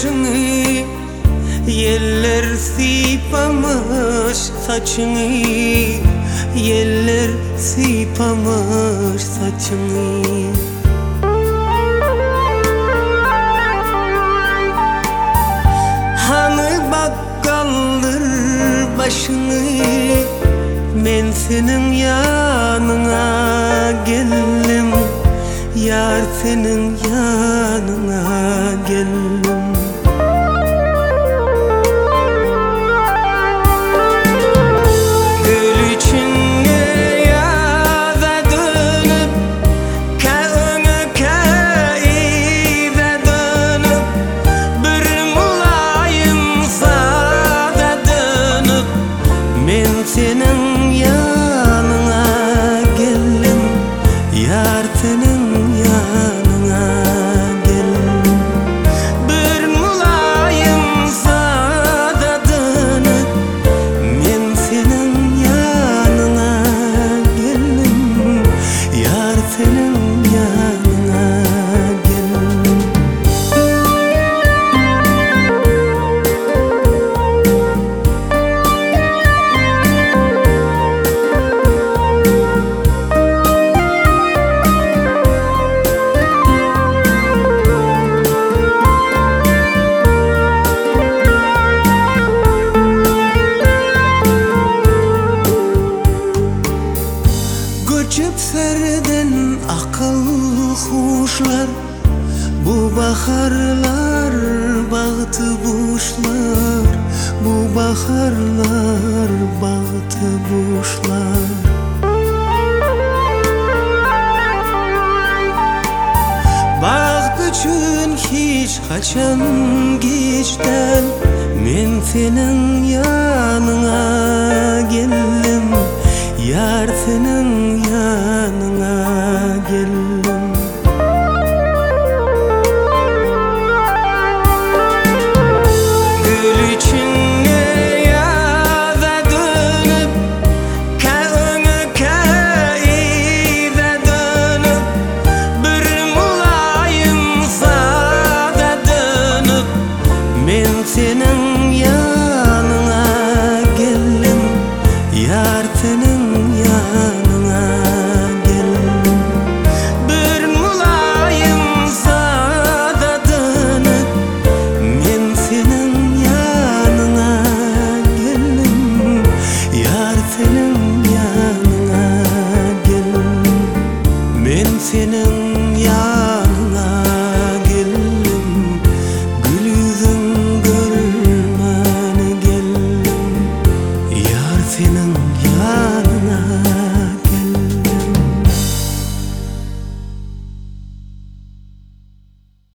başını, yeller sipamış saçını, yeller sipamış saçını. Hani bakkaldır başını, men senin yanına geldim, yar senin yanına geldim. Gül içinde yaza dönüp, kağına kaize dönüp, bir mulayim sada dönüp, men senin yanına geldim, yar senin yanına geldim. Bir mulayim sada dönüp, men senin yanına geldim, yar senin yanına geldim. Göçüp serden akıl kuşlar, bu baharlar bağıtı buşlar, bu baharlar bağıtı buşlar. Baht üçün hiç kaçan geçten, men senin yanına geldim, yar senin yanına geldim.